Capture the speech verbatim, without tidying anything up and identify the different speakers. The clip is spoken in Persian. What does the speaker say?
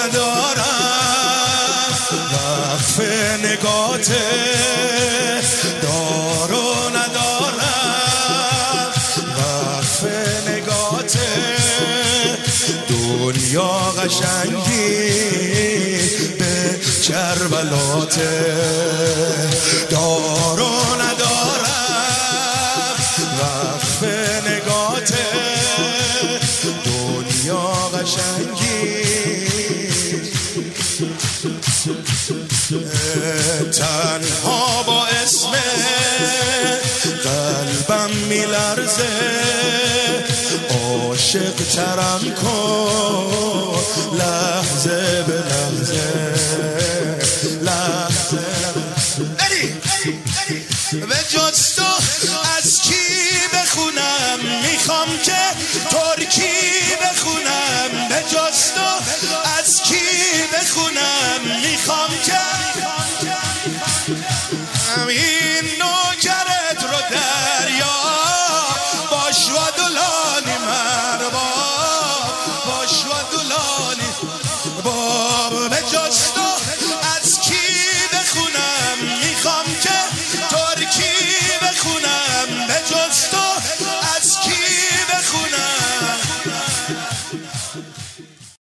Speaker 1: ندارم وقف نگات دارو ندارم وقف نگات دنیا قشنگی به کربلات دارو ندارم وقف نگات دنیا قشنگی تنها با اسم قلبم میلرزه عاشق ترم کن لحظه به لحظه لحظه به جز تو از کی بخونم میخوام که ترکی بخونم به جز تو از کی بخونم میخوام که این نوکرت رو دریا باش و دلانی مربا باش و دلانی باب به جز